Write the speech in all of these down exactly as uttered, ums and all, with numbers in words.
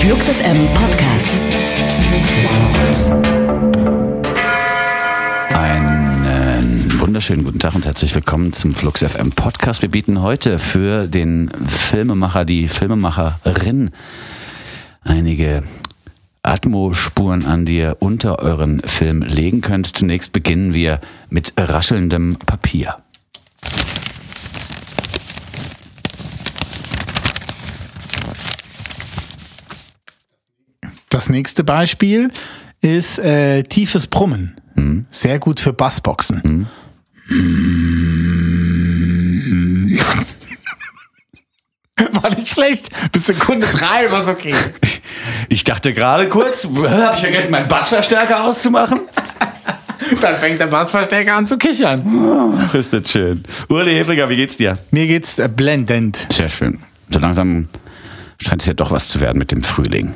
Flux F M Podcast. Einen wunderschönen guten Tag und herzlich willkommen zum Flux F M Podcast. Wir bieten heute für den Filmemacher, die Filmemacherin einige Atmospuren an, die ihr unter euren Film legen könnt. Zunächst beginnen wir mit raschelndem Papier. Das nächste Beispiel ist äh, tiefes Brummen. Mhm. Sehr gut für Bassboxen. Mhm. War nicht schlecht. Bis Sekunde drei war's okay. Ich dachte gerade kurz, habe ich vergessen, meinen Bassverstärker auszumachen? Dann fängt der Bassverstärker an zu kichern. Ach, ist das schön. Uli Hefliger, wie geht's dir? Mir geht's äh, blendend. Sehr schön. So langsam scheint es ja doch was zu werden mit dem Frühling.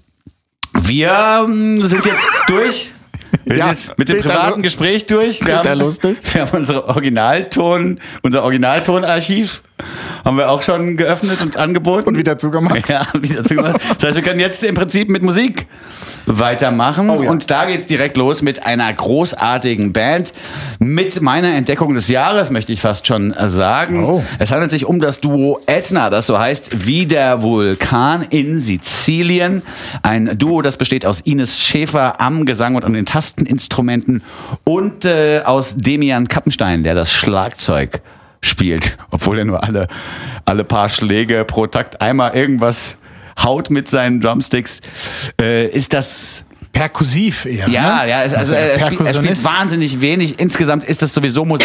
Wir sind jetzt durch. Wir Ja, sind jetzt mit dem Peter privaten Lu- Gespräch durch. Wir Peter haben, lustig. wir haben unsere Originalton, unser Originaltonarchiv haben wir auch schon geöffnet und angeboten. Und wieder zugemacht. Ja, wieder zugemacht. Das heißt, wir können jetzt im Prinzip mit Musik weitermachen. Oh ja. Und da geht's direkt los mit einer großartigen Band. Mit meiner Entdeckung des Jahres, möchte ich fast schon sagen. Oh. Es handelt sich um das Duo Etna, das so heißt wie der Vulkan in Sizilien. Ein Duo, das besteht aus Ines Schäfer am Gesang und an den Tasteninstrumenten und äh, aus Demian Kappenstein, der das Schlagzeug spielt, obwohl er nur alle, alle paar Schläge pro Takt einmal irgendwas haut mit seinen Drumsticks. Äh, ist das... Perkussiv eher. Ja, ne? ja, es, also, er, spielt, er spielt Perkussionist. wahnsinnig wenig. Insgesamt ist das sowieso Musik,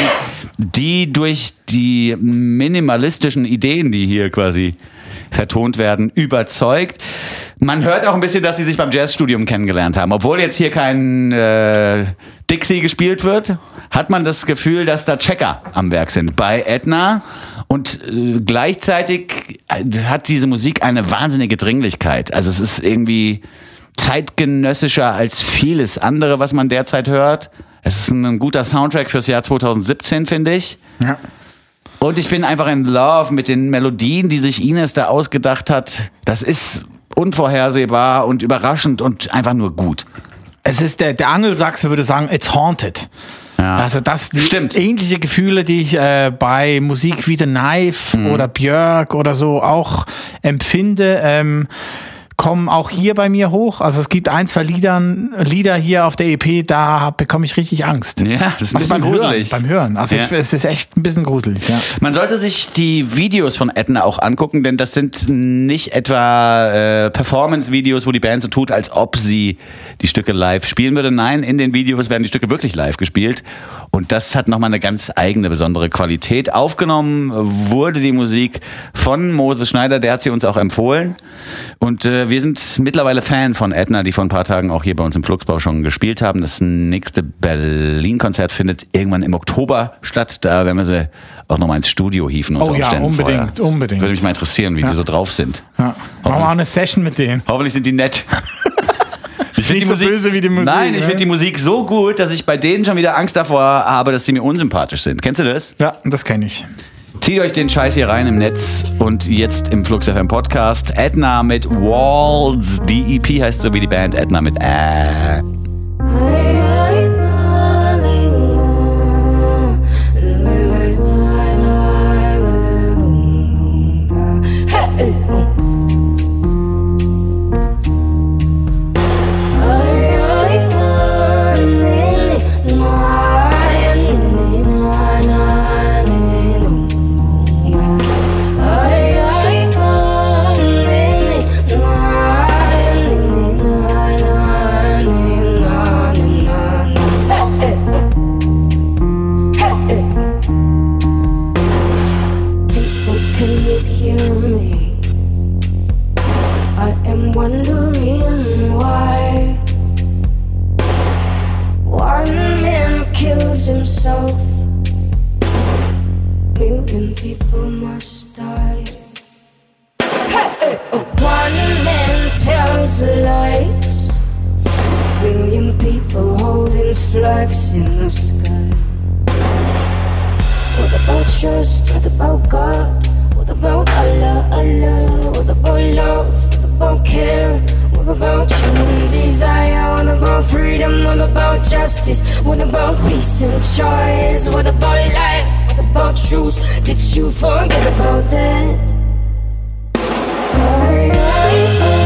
die durch die minimalistischen Ideen, die hier quasi vertont werden, überzeugt. Man hört auch ein bisschen, dass sie sich beim Jazzstudium kennengelernt haben. Obwohl jetzt hier kein äh, Dixie gespielt wird, hat man das Gefühl, dass da Checker am Werk sind bei Etna. Und äh, gleichzeitig hat diese Musik eine wahnsinnige Dringlichkeit. Also es ist irgendwie zeitgenössischer als vieles andere, was man derzeit hört. Es ist ein guter Soundtrack fürs Jahr zwanzig siebzehn, finde ich. Ja. Und ich bin einfach in love mit den Melodien, die sich Ines da ausgedacht hat. Das ist unvorhersehbar und überraschend und einfach nur gut. Es ist der, der Angelsachse würde sagen, it's haunted. Ja. Also das die Stimmt. ähnliche Gefühle, die ich äh, bei Musik wie The Knife Mhm. oder Björk oder so auch empfinde, ähm, kommen auch hier bei mir hoch. Also es gibt ein, zwei Liedern, Lieder hier auf der E P, da bekomme ich richtig Angst. Ja, das ist ein Also bisschen beim gruselig. Hören, beim Hören. Also Ja. ich, es ist echt ein bisschen gruselig. Ja. Man sollte sich die Videos von Etna auch angucken, denn das sind nicht etwa äh, Performance-Videos, wo die Band so tut, als ob sie die Stücke live spielen würde. Nein, in den Videos werden die Stücke wirklich live gespielt. Und das hat nochmal eine ganz eigene, besondere Qualität. Aufgenommen wurde die Musik von Moses Schneider, der hat sie uns auch empfohlen. Und äh, wir sind mittlerweile Fan von Etna, die vor ein paar Tagen auch hier bei uns im Fluxbau schon gespielt haben. Das nächste Berlin-Konzert findet irgendwann im Oktober statt. Da werden wir sie auch nochmal ins Studio hieven unter Oh ja, Umständen unbedingt, vorher. unbedingt. Würde mich mal interessieren, wie Ja. die so drauf sind. Ja. Machen wir auch eine Session mit denen. Hoffentlich sind die nett. Ich find Nicht so böse wie die Musik, Nein, ich ne? finde die Musik so gut, dass ich bei denen schon wieder Angst davor habe, dass sie mir unsympathisch sind. Kennst du das? Ja, das kenne ich. Zieht euch den Scheiß hier rein im Netz und jetzt im Flux F M Podcast. Etna mit Walls. Die E P heißt so wie die Band Etna mit Äh. Himself, million people must die. Hey, one man tells lies, million people holding flags in the sky. What about trust? What about God? What about Allah, Allah? What about love? What about care? What about human desire? What about freedom? What about justice? What about peace and choice? What about life? What about truth? Did you forget about that? I, I, I,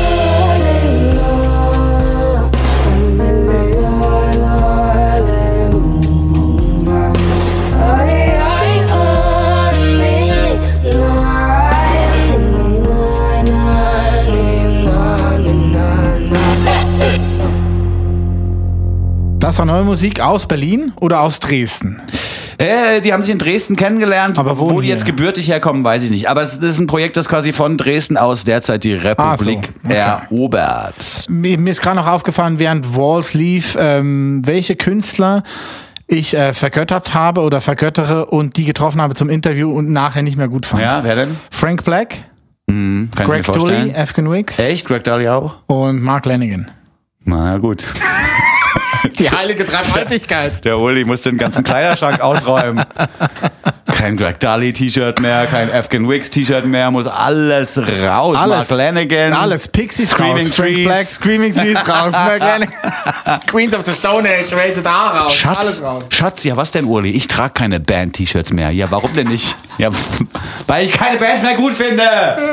Das war neue Musik aus Berlin oder aus Dresden? Äh, die haben sich in Dresden kennengelernt. Aber wo wo die hier? jetzt gebürtig herkommen, weiß ich nicht. Aber es ist ein Projekt, das quasi von Dresden aus derzeit die Republik Ah, so. Okay. erobert. Mir, mir ist gerade noch aufgefallen, während Walls lief, ähm, welche Künstler ich äh, vergöttert habe oder vergöttere und die getroffen habe zum Interview und nachher nicht mehr gut fand. Ja, wer denn? Frank Black, Hm, kann Greg ich mir vorstellen. Dully, Afghan Wicks Echt? Greg Dully auch? und Mark Lanigan. Na ja, gut. Die heilige Dreifaltigkeit. Der Uli muss den ganzen Kleiderschrank ausräumen. Kein Greg Dully T-Shirt mehr, kein Afghan Wicks T-Shirt mehr, muss alles raus. Alles. Mark Lanigan. Alles. Pixies Screaming raus. Frank Trees. Black, Screaming Trees raus. Mark Lanigan. Queens of the Stone Age, Rated R raus. Schatz, Alles raus. Schatz, ja was denn, Uli? Ich trage keine Band-T-Shirts mehr. Ja, warum denn nicht? Ja, weil ich keine Bands mehr gut finde.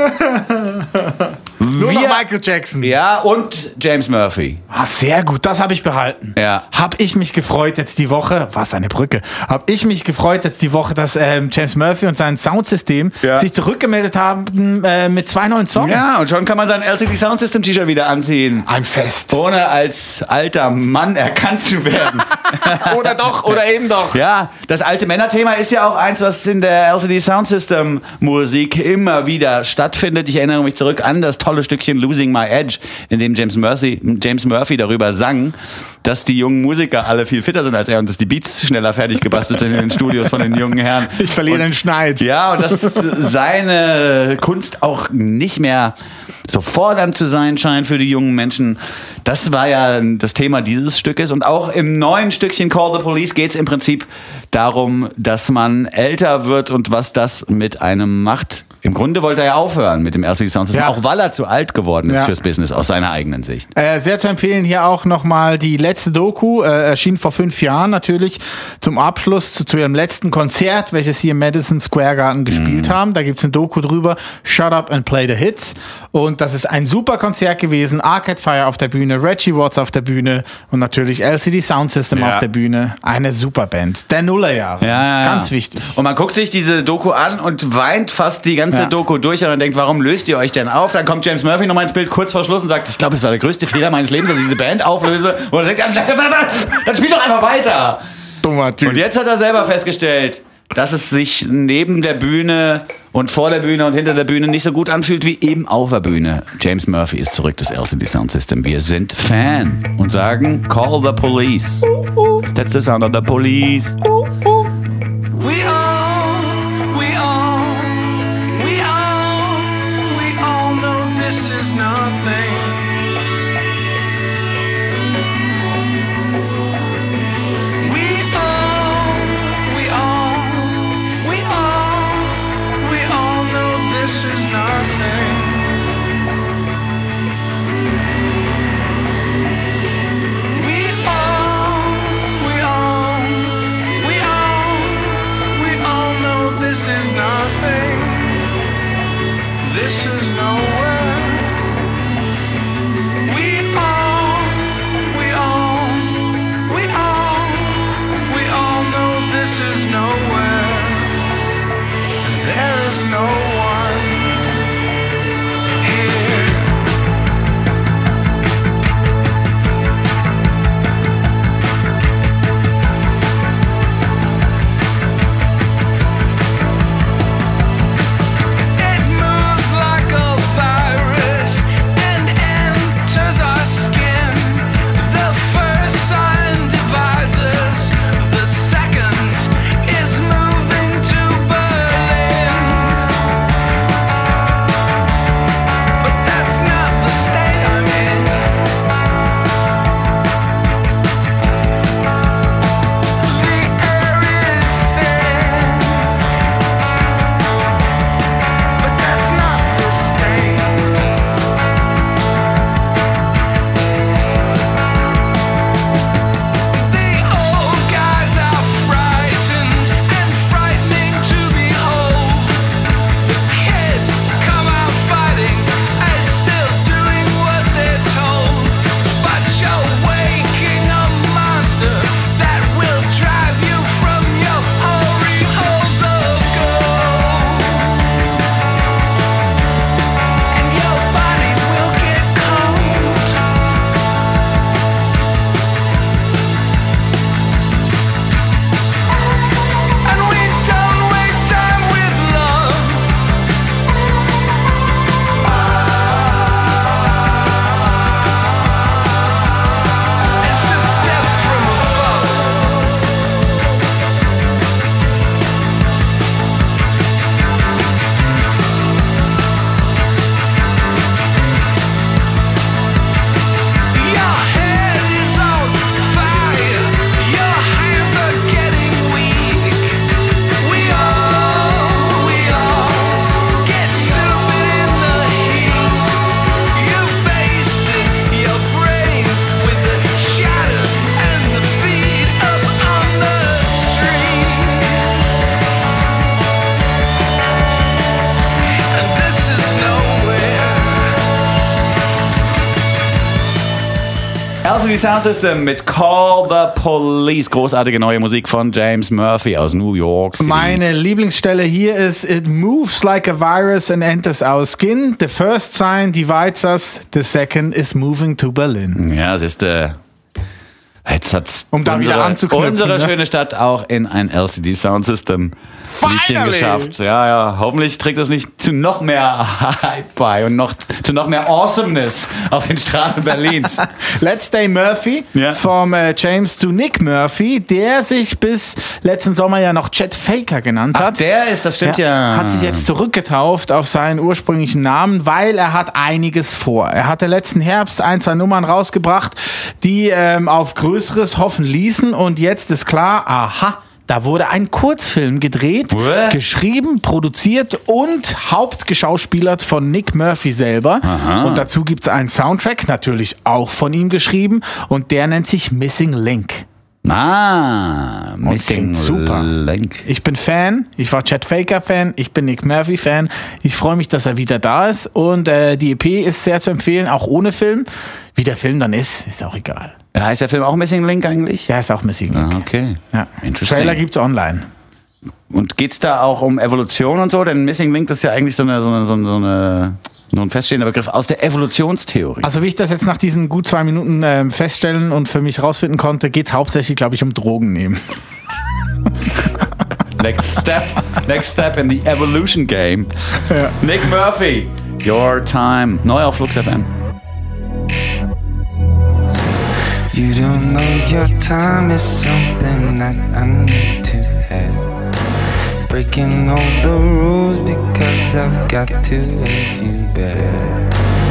Nur Wir- noch Michael Jackson. Ja, und James Murphy. Ah, sehr gut, das habe ich behalten. Ja. Hab ich mich gefreut jetzt die Woche, was eine Brücke, hab ich mich gefreut jetzt die Woche, dass ähm, James Murphy und sein Soundsystem Ja. sich zurückgemeldet haben äh, mit zwei neuen Songs. Ja, und schon kann man sein L C D Sound System T-Shirt wieder anziehen. Ein Fest. Ohne als alter Mann erkannt zu werden. Oder doch, oder eben doch. Ja, das alte Männerthema ist ja auch eins, was in der L C D Sound System Musik immer wieder stattfindet. Ich erinnere mich zurück an das tolle Stückchen Losing My Edge, in dem James Murphy, James Murphy darüber sang, dass die jungen Musiker alle viel fitter sind als er und dass die Beats schneller fertig gebastelt sind in den Studios von den jungen Herren. Ich verliere und, den Schneid. Ja, und dass seine Kunst auch nicht mehr so fordernd zu sein scheint für die jungen Menschen. Das war ja das Thema dieses Stückes. Und auch im neuen Stückchen Call the Police geht es im Prinzip darum, dass man älter wird und was das mit einem macht. Im Grunde wollte er ja aufhören mit dem L C D Sound System, Ja. auch weil er zu alt geworden ist Ja. fürs Business, aus seiner eigenen Sicht. Äh, sehr zu empfehlen hier auch nochmal die letzte Doku, äh, erschien vor fünf Jahren natürlich zum Abschluss zu, zu ihrem letzten Konzert, welches hier im Madison Square Garden gespielt haben. Da gibt's eine Doku drüber, Shut Up and Play the Hits. Und das ist ein super Konzert gewesen. Arcade Fire auf der Bühne, Reggie Watts auf der Bühne und natürlich L C D Sound System Ja. auf der Bühne. Eine super Band. Der Nullerjahre. Ja, ja, ja. Ganz wichtig. Und man guckt sich diese Doku an und weint fast die ganze Ja. Doku durch und denkt, warum löst ihr euch denn auf? Dann kommt James Murphy nochmal ins Bild kurz vor Schluss und sagt, ich glaube, es war der größte Fehler meines Lebens, dass ich diese Band auflöse. Und er sagt, dann, dann spiel doch einfach weiter. Dummer Typ. Und jetzt hat er selber festgestellt, dass es sich neben der Bühne und vor der Bühne und hinter der Bühne nicht so gut anfühlt wie eben auf der Bühne. James Murphy ist zurück, das L C D Sound System. Wir sind Fan und sagen, call the police. That's the sound of the police. We all, we all, we all, we all know this is nothing. We all, we all, we all, we all know this is nothing. We all, we all, we all, we all know this is nothing. This is nowhere. We all, we all, we all, we all know this is nowhere. There is no one here. It moves like a L C D Sound System mit Call the Police. Großartige neue Musik von James Murphy aus New York City. Meine Lieblingsstelle hier ist It moves like a virus and enters our skin. The first sign divides us. The second is moving to Berlin. Ja, es ist... Äh Jetzt hat's um da unsere, wieder anzuknüpfen, unsere ne? schöne Stadt auch in ein L C D Sound System Liedchen geschafft. Ja, ja. Hoffentlich trägt das nicht zu noch mehr Hype bei und noch zu noch mehr Awesomeness auf den Straßen Berlins. Let's Day Murphy Ja. vom äh, James zu Nick Murphy, der sich bis letzten Sommer ja noch Chet Faker genannt Ach, hat. der ist, das stimmt ja. Hat sich jetzt zurückgetauft auf seinen ursprünglichen Namen, weil er hat einiges vor. Er hatte letzten Herbst ein, zwei Nummern rausgebracht, die ähm, auf Größeres hoffen ließen und jetzt ist klar, aha, da wurde ein Kurzfilm gedreht, What? geschrieben, produziert und hauptgeschauspielert von Nick Murphy selber. Aha. Und dazu gibt es einen Soundtrack, natürlich auch von ihm geschrieben und der nennt sich Missing Link. Ah, Missing klingt super. Link. Ich bin Fan, ich war Chet Faker Fan, ich bin Nick Murphy Fan. Ich freue mich, dass er wieder da ist und äh, die E P ist sehr zu empfehlen, auch ohne Film. Wie der Film dann ist, ist auch egal. Heißt der Film auch Missing Link eigentlich? Ja, ist auch Missing Link. Ah, okay. Ja. Interesting. Trailer gibt's online. Und geht's da auch um Evolution und so? Denn Missing Link ist ja eigentlich so eine, so eine, so eine, so ein feststehender Begriff aus der Evolutionstheorie. Also wie ich das jetzt nach diesen gut zwei Minuten äh, feststellen und für mich rausfinden konnte, geht's hauptsächlich, glaube ich, um Drogen nehmen. Next step, next step in the evolution game. Ja. Nick Murphy, Your Time. Neu auf Flux F M. You don't know your time is something that I need to have. Breaking all the rules because I've got to have you back.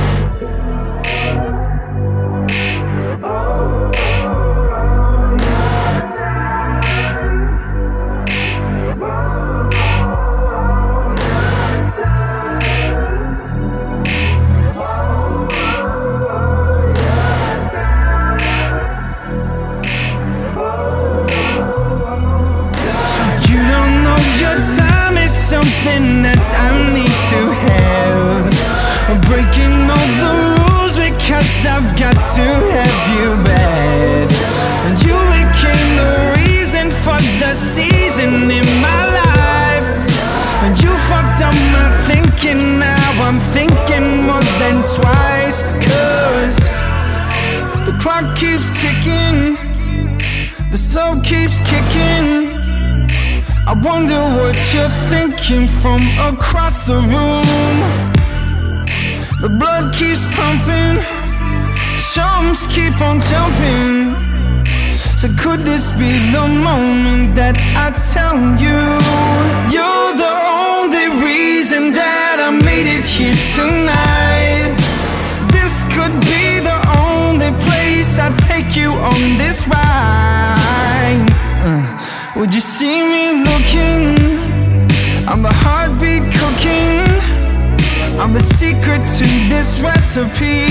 Something that I need to have. I'm breaking all the rules because I've got to have you back. And you became the reason for the season in my life. And you fucked up my thinking, now I'm thinking more than twice. Cause the clock keeps ticking, the soul keeps kicking. I wonder what you're thinking from across the room. The blood keeps pumping, chumps keep on jumping. So could this be the moment that I tell you you're the only reason that I made it here tonight? This could be the only place I take you on this ride. uh. Would you see me looking? I'm the heartbeat cooking. I'm the secret to this recipe.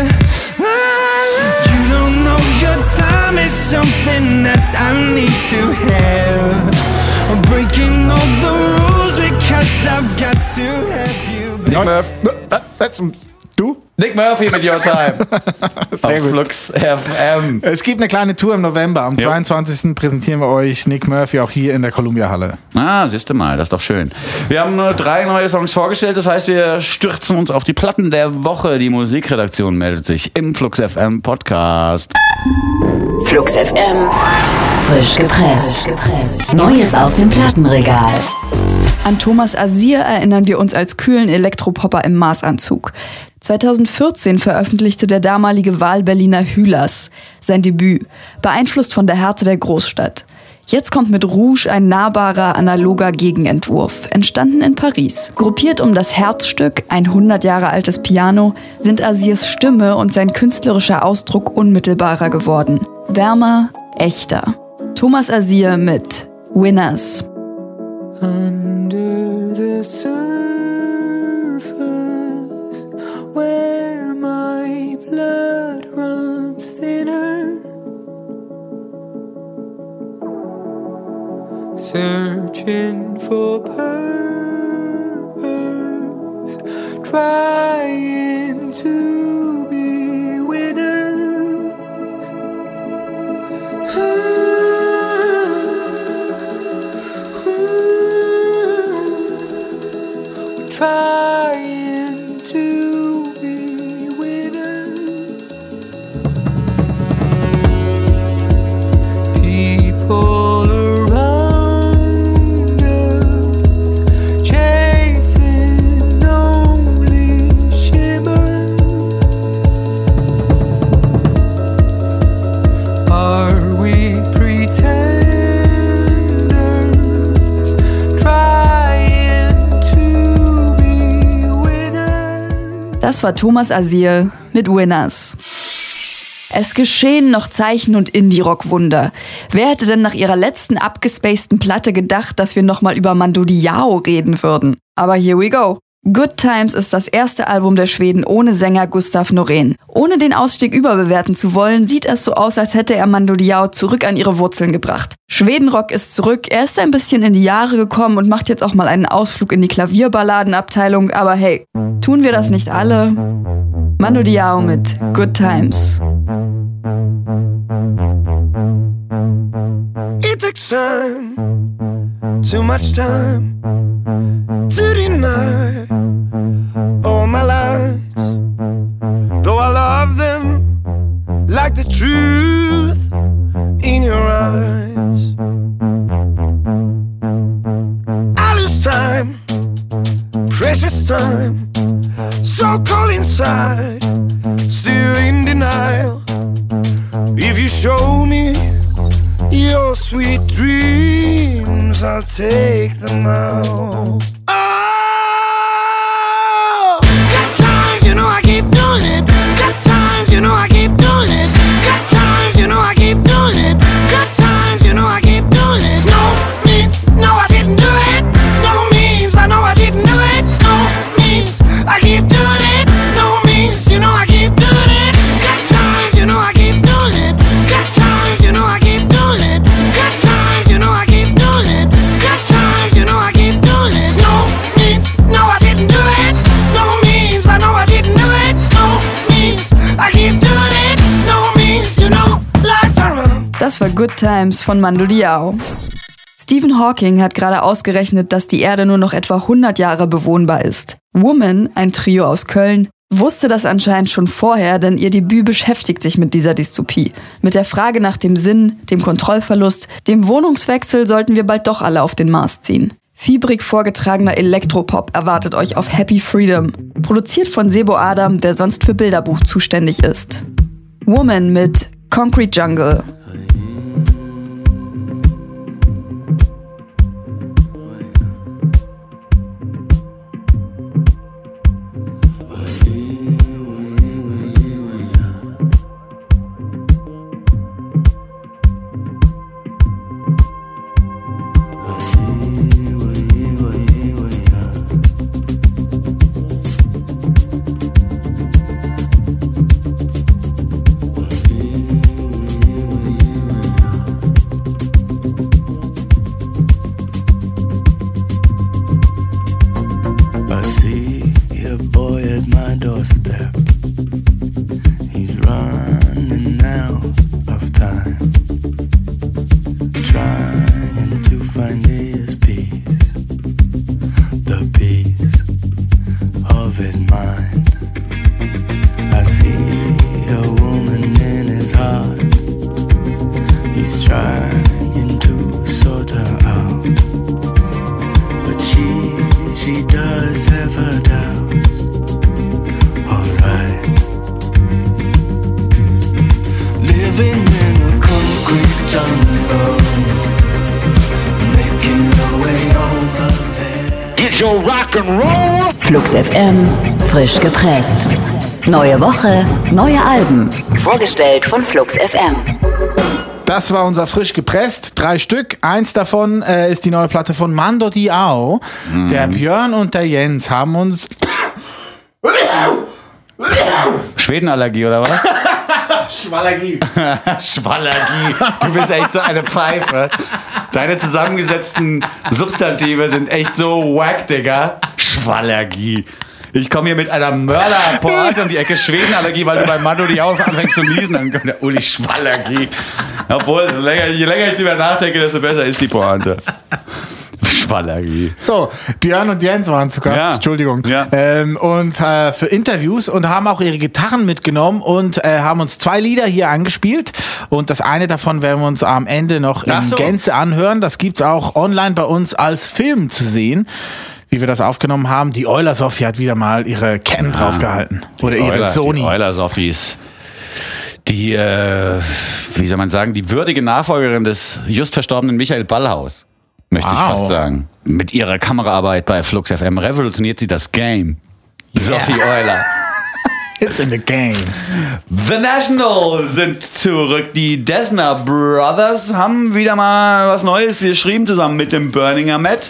You don't know your time is something that I need to have. I'm breaking all the rules because I've got to have you. Nick Murphy. Du? Nick Murphy mit Your Time. Auf gut. Flux F M. Es gibt eine kleine Tour im November. Am Ja. zweiundzwanzigsten präsentieren wir euch Nick Murphy auch hier in der Columbia Halle. Ah, siehst du mal, das ist doch schön. Wir haben nur drei neue Songs vorgestellt, das heißt, wir stürzen uns auf die Platten der Woche. Die Musikredaktion meldet sich im Flux F M Podcast. Flux F M. Frisch gepresst. Neues aus dem Plattenregal. An Thomas Asir erinnern wir uns als kühlen Elektropopper im Maßanzug. zweitausendvierzehn veröffentlichte der damalige Wahlberliner Hülas sein Debüt, beeinflusst von der Härte der Großstadt. Jetzt kommt mit Rouge ein nahbarer, analoger Gegenentwurf, entstanden in Paris. Gruppiert um das Herzstück, ein hundert Jahre altes Piano, sind Asirs Stimme und sein künstlerischer Ausdruck unmittelbarer geworden. Wärmer, echter. Thomas Asir mit Winners. Under the surface, where my blood runs thinner, searching for purpose, trying to be winners. trying to be winners. People around us chasing only shimmer. Are we pretenders trying to be winners? Das war Thomas Asir mit Winners. Es geschehen noch Zeichen- und Indie-Rock-Wunder. Wer hätte denn nach ihrer letzten abgespaceden Platte gedacht, dass wir nochmal über Mando Diao reden würden? Aber here we go. Good Times ist das erste Album der Schweden ohne Sänger Gustav Norén. Ohne den Ausstieg überbewerten zu wollen, sieht es so aus, als hätte er Mando Diao zurück an ihre Wurzeln gebracht. Schwedenrock ist zurück, er ist ein bisschen in die Jahre gekommen und macht jetzt auch mal einen Ausflug in die Klavierballadenabteilung, aber hey, tun wir das nicht alle? Mando Diao mit Good Times. It takes time, too much time to deny all my lies. Though I love them like the truth in your eyes. I lose time, precious time, so cold inside, still in denial. If you show me your sweet dreams, I'll take them out. Oh, good times, you know I keep doing it. Good times, you know I keep doing it. Good times, you know I keep doing it. Good times, you know I keep doing it. No means no, I didn't do it. No means I know I didn't do it. No means I keep doing it. No means you know I keep doing it. Good times, you know I keep doing it. Good times, you know I keep doing it. Good times, you know I keep doing it. Good times, you know I keep doing it. No means no, I didn't do it. No means I know I didn't do it. No means I keep doing it. No means you know life's around. Das war Good Times von Mando Diao. Stephen Hawking hat gerade ausgerechnet, dass die Erde nur noch etwa hundert Jahre bewohnbar ist. Woman, ein Trio aus Köln, wusste das anscheinend schon vorher, denn ihr Debüt beschäftigt sich mit dieser Dystopie. Mit der Frage nach dem Sinn, dem Kontrollverlust, dem Wohnungswechsel sollten wir bald doch alle auf den Mars ziehen. Fiebrig vorgetragener Elektropop erwartet euch auf Happy Freedom, produziert von Sebo Adam, der sonst für Bilderbuch zuständig ist. Woman mit Concrete Jungle. Flux F M, frisch gepresst. Neue Woche, neue Alben. Vorgestellt von Flux F M. Das war unser frisch gepresst. Drei Stück. Eins davon äh, ist die neue Platte von Mando Diao. Mm. Der Björn und der Jens haben uns... Schwedenallergie, oder was? Schwallergie. Schwallergie. Du bist echt so eine Pfeife. Deine zusammengesetzten Substantive sind echt so wack, Digga. Schwallergie. Ich komme hier mit einer Mörderpointe um die Ecke, Schwedenallergie, weil du bei Mando Diao anfängst zu niesen, dann kommt der Uli Schwallergie. Obwohl, je länger, je länger ich drüber nachdenke, desto besser ist die Pointe. Vorspann irgendwie. So, Björn und Jens waren zu Gast, Ja. Entschuldigung. Ja. Ähm, und äh, für Interviews und haben auch ihre Gitarren mitgenommen und äh, haben uns zwei Lieder hier angespielt. Und das eine davon werden wir uns am Ende noch Ach in so. Gänze anhören. Das gibt's auch online bei uns als Film zu sehen, wie wir das aufgenommen haben. Die Euler-Sophie hat wieder mal ihre Canon draufgehalten. Oder ihre Euler, Sony. Die Euler-Sophies. Die, äh, wie soll man sagen, die würdige Nachfolgerin des just verstorbenen Michael Ballhaus, möchte ich Wow. fast sagen. Mit ihrer Kameraarbeit bei Flux F M revolutioniert sie das Game. Sophie Euler. It's in the game. The National sind zurück. Die Desna Brothers haben wieder mal was Neues geschrieben, zusammen mit dem Burninger Matt.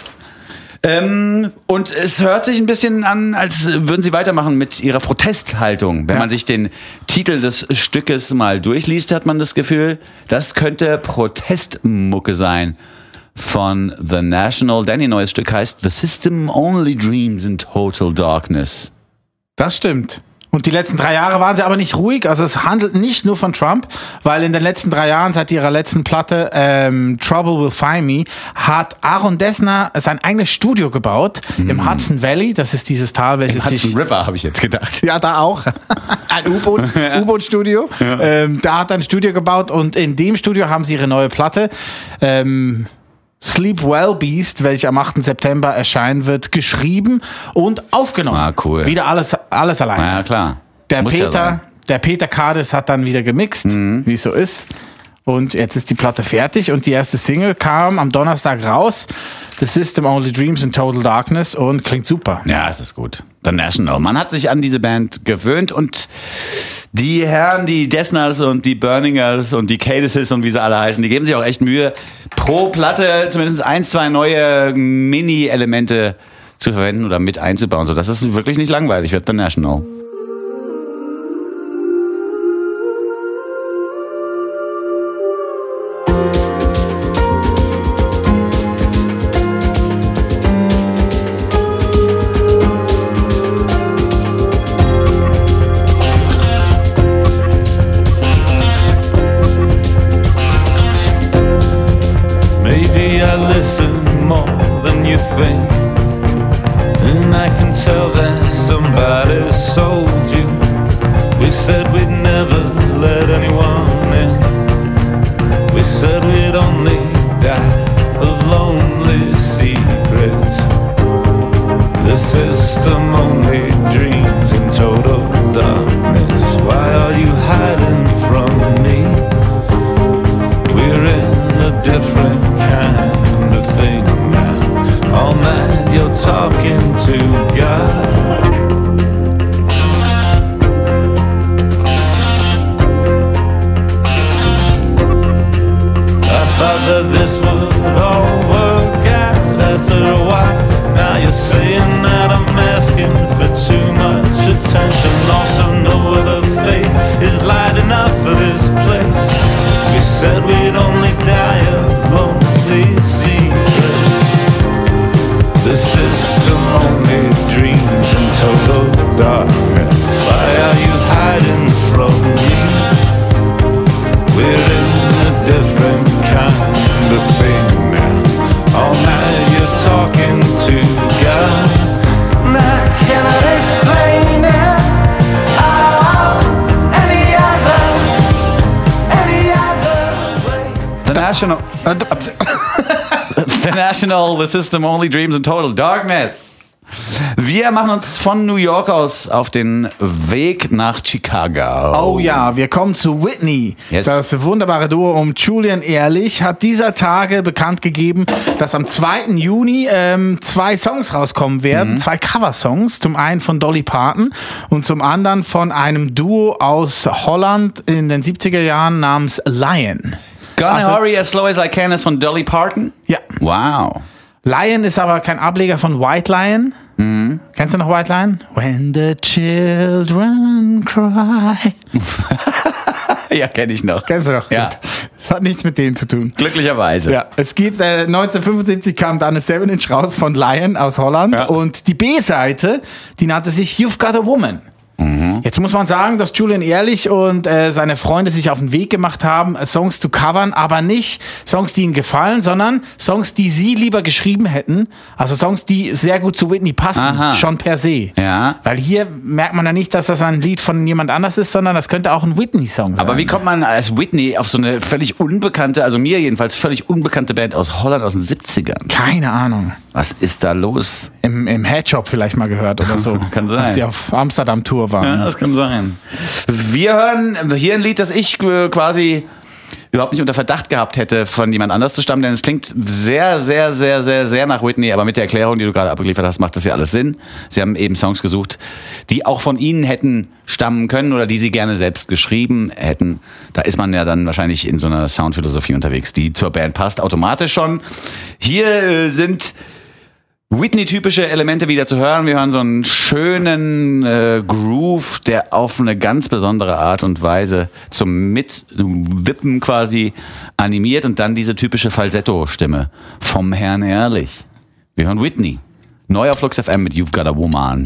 Ähm, und es hört sich ein bisschen an, als würden sie weitermachen mit ihrer Protesthaltung. Wenn Ja. man sich den Titel des Stückes mal durchliest, hat man das Gefühl, das könnte Protestmucke sein von The National. Denn ihr neues Stück heißt The System Only Dreams in Total Darkness. Das stimmt. Und die letzten drei Jahre waren sie aber nicht ruhig. Also es handelt nicht nur von Trump, weil in den letzten drei Jahren, seit ihrer letzten Platte ähm, Trouble Will Find Me, hat Aaron Dessner sein eigenes Studio gebaut im Hudson Valley. Das ist dieses Tal, welches sich... Hudson River, habe ich jetzt gedacht. Ja, da auch. Ein U-Boot, U-Boot-Studio. Ähm, da hat er ein Studio gebaut und in dem Studio haben sie ihre neue Platte ähm, Sleep Well Beast, welche am achten September erscheinen wird, geschrieben und aufgenommen. Ah, cool. Wieder alles, alles allein. Na ja, klar. Der Muss ja Peter, sein. der Peter Kades hat dann wieder gemixt, wie es so ist. Und jetzt ist die Platte fertig und die erste Single kam am Donnerstag raus. The System Only Dreams in Total Darkness und klingt super. Ja, es ist gut. The National. Man hat sich an diese Band gewöhnt und die Herren, die Desners und die Burningers und die Cadeses und wie sie alle heißen, die geben sich auch echt Mühe, pro Platte zumindest ein, zwei neue Mini-Elemente zu verwenden oder mit einzubauen. So, dass es wirklich nicht langweilig wird. The National. Maybe I listen more than you think, and I can tell that somebody sold you. We said we'd never let anyone in. We said we'd only die of lonely secrets. The system only dreams in total darkness. Why are you hiding from me? We're in a different kind of thing now. All night you're talking to God. I thought that this would all work out after a while. Now you're saying that I'm asking for too much attention. Also no other faith is light enough for this place. We said we'd only die of lonely secrets. The system only dreams in total darkness. Why are you hiding from me? We're in a different kind of thing now. All night you're talking to God. And I cannot explain it. Oh, any other, any other way. The National. The National, The System Only Dreams in Total Darkness. Wir machen uns von New York aus auf den Weg nach Chicago. Oh ja, wir kommen zu Whitney. Yes. Das wunderbare Duo um Julian Ehrlich hat dieser Tage bekannt gegeben, dass am zweiten Juni ähm, zwei Songs rauskommen werden, Mhm. zwei Coversongs. Zum einen von Dolly Parton und zum anderen von einem Duo aus Holland in den siebziger Jahren namens Lion. Gonna Also- Hurry As Slow As I Can ist von Dolly Parton? Ja. Wow. Lion ist aber kein Ableger von White Lion. Mhm. Kennst du noch White Lion? When the children cry. Ja, kenne ich noch. Kennst du noch? Ja. Gut. Das hat nichts mit denen zu tun. Glücklicherweise. Ja, es gibt, äh, neunzehnhundertfünfundsiebzig kam dann eine seven inch raus von Lion aus Holland Ja. und die B-Seite, die nannte sich You've Got a Woman. Jetzt muss man sagen, dass Julian Ehrlich und äh, seine Freunde sich auf den Weg gemacht haben, Songs zu covern, aber nicht Songs, die ihnen gefallen, sondern Songs, die sie lieber geschrieben hätten. Also Songs, die sehr gut zu Whitney passen, Aha. schon per se. Ja. Weil hier merkt man ja nicht, dass das ein Lied von jemand anders ist, sondern das könnte auch ein Whitney-Song sein. Aber wie kommt man als Whitney auf so eine völlig unbekannte, also mir jedenfalls völlig unbekannte Band aus Holland aus den siebzigern? Keine Ahnung. Was ist da los? Im, im Headshop vielleicht mal gehört oder so. Kann sein. Als sie auf Amsterdam-Tour waren. Ja, das kann sein. Wir hören hier ein Lied, das ich äh, quasi überhaupt nicht unter Verdacht gehabt hätte, von jemand anders zu stammen, denn es klingt sehr, sehr, sehr, sehr, sehr nach Whitney, aber mit der Erklärung, die du gerade abgeliefert hast, macht das ja alles Sinn. Sie haben eben Songs gesucht, die auch von ihnen hätten stammen können oder die sie gerne selbst geschrieben hätten. Da ist man ja dann wahrscheinlich in so einer Soundphilosophie unterwegs, die zur Band passt, automatisch schon. Hier äh, sind Whitney-typische Elemente wieder zu hören. Wir hören so einen schönen äh, Groove, der auf eine ganz besondere Art und Weise zum Mitwippen quasi animiert und dann diese typische Falsetto-Stimme vom Herrn Ehrlich. Wir hören Whitney. Neu auf Flux F M mit You've Got a Woman.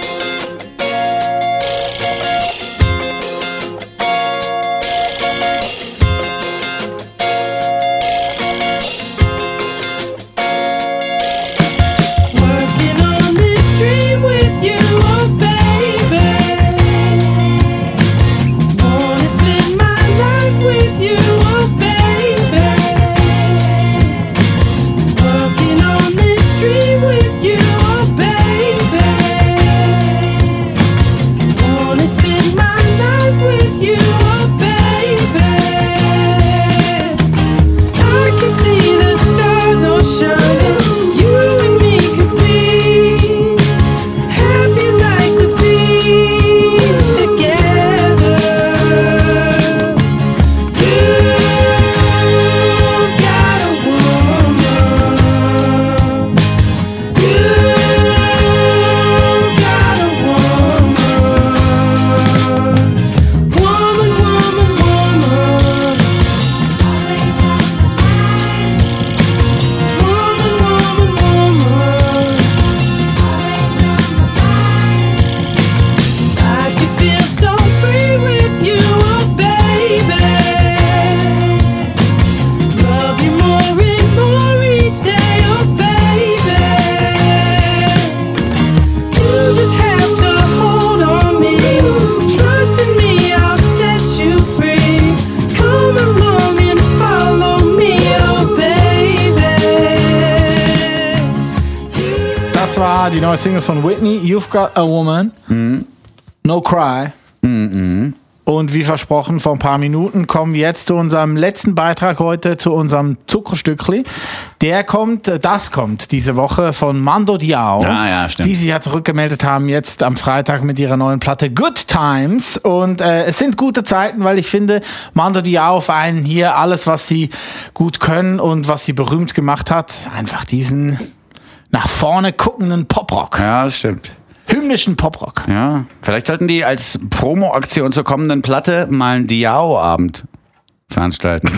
Die neue Single von Whitney, You've Got a Woman, mhm. No Cry. Mhm. Und wie versprochen, vor ein paar Minuten kommen wir jetzt zu unserem letzten Beitrag heute, zu unserem Zuckerstückli. Der kommt, das kommt diese Woche von Mando Diao, ah, ja, stimmt. die sich ja zurückgemeldet haben jetzt am Freitag mit ihrer neuen Platte Good Times. Und äh, es sind gute Zeiten, weil ich finde, Mando Diao vereinen hier alles, was sie gut können und was sie berühmt gemacht hat. Einfach diesen nach vorne guckenden Poprock. Ja, das stimmt. Hymnischen Poprock. Ja, vielleicht sollten die als Promo-Aktion zur kommenden Platte mal einen Diao-Abend veranstalten.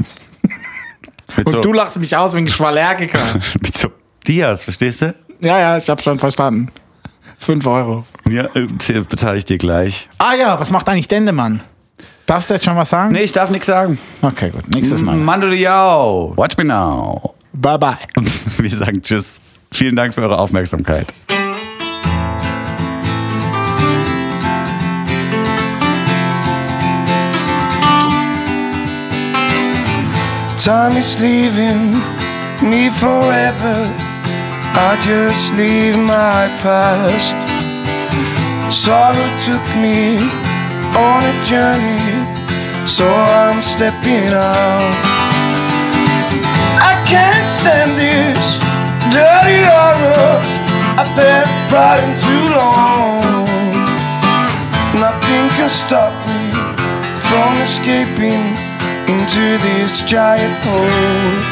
Und so, du lachst mich aus wegen Schwalergiker. mit so Dias, verstehst du? Ja, ja, ich hab schon verstanden. Fünf Euro. Ja, bezahle ich dir gleich. Ah ja, was macht eigentlich Dendemann? Darfst du jetzt schon was sagen? Nee, ich darf nichts sagen. Okay, gut. Nächstes Mal. Mando Diao. Watch me now. Bye, bye. Wir sagen Tschüss. Vielen Dank für eure Aufmerksamkeit. Time is leaving me forever. I just leave my past. Sorrow took me on a journey, so I'm stepping out. I can't stand this dirty horror. I've been fighting too long. Nothing can stop me from escaping into this giant hole.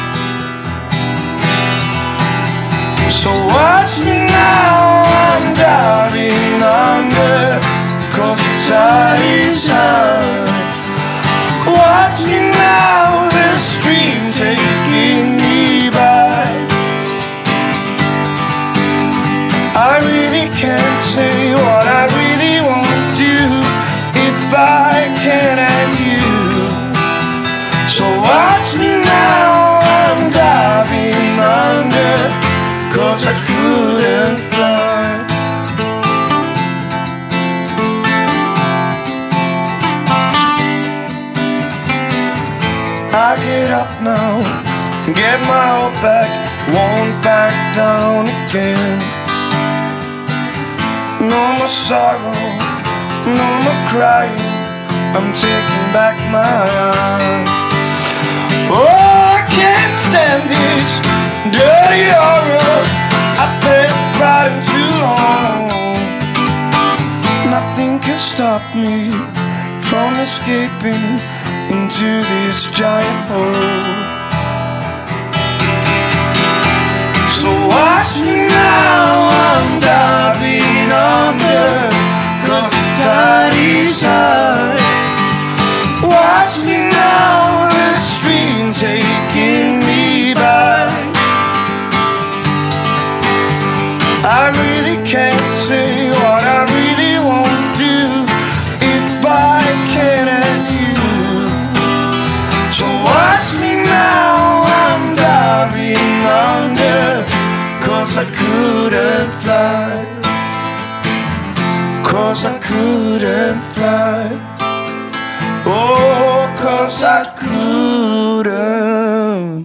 So watch me now, I'm diving under, 'cause the tide is high. Watch me now, the stream taking me by. I really can't say what I really want to do. up now, get my hope back, won't back down again. No more sorrow, no more crying, I'm taking back my eyes. Oh, I can't stand this dirty horror, I've been fighting too long. Nothing can stop me from escaping into this giant hole. So watch me now, I'm diving under, cause the tide is high. Watch me now, the stream taking me by. I really can't say what I really want to if I can't have you. So watch me now, I'm diving under, cause I couldn't fly, cause I couldn't fly. Oh, cause I couldn't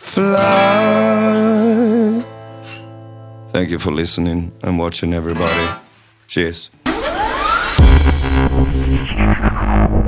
fly. Thank you for listening and watching, everybody. Cheers.